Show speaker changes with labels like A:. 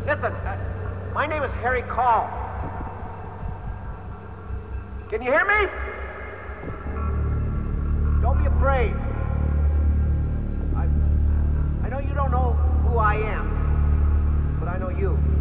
A: Listen, my name is Harry Call. Can you hear me? Don't be afraid. I know you don't know who I am, but I know you.